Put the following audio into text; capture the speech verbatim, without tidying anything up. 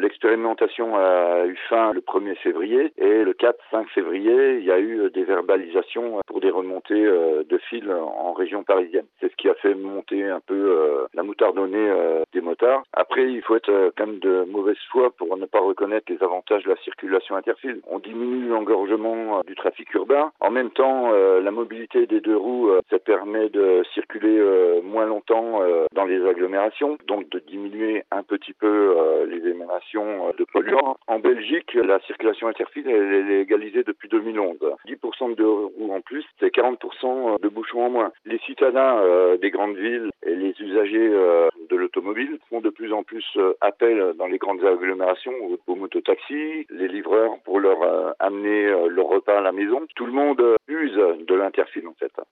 L'expérimentation a eu fin le premier février et le quatre cinq février, il y a eu des verbalisations pour des remontées de fil en région parisienne. C'est ce qui a fait monter un peu la moutardonnée des motards. Après, il faut être quand même de mauvaise foi pour ne pas reconnaître les avantages de la circulation interfile. On diminue l'engorgement du trafic urbain. En même temps, la mobilité des deux roues, ça permet de circuler moins longtemps dans les agglomérations, donc de diminuer un petit peu les émanations de polluants. En Belgique, la circulation interfile elle est légalisée depuis deux mille onze. dix pour cent de deux roues en plus, c'est quarante pour cent de bouchons en moins. Les citadins euh, des grandes villes et les usagers euh, de l'automobile font de plus en plus euh, appel dans les grandes agglomérations aux, aux mototaxis, les livreurs pour leur euh, amener euh, leur repas à la maison. Tout le monde euh, use de l'interfile en fait.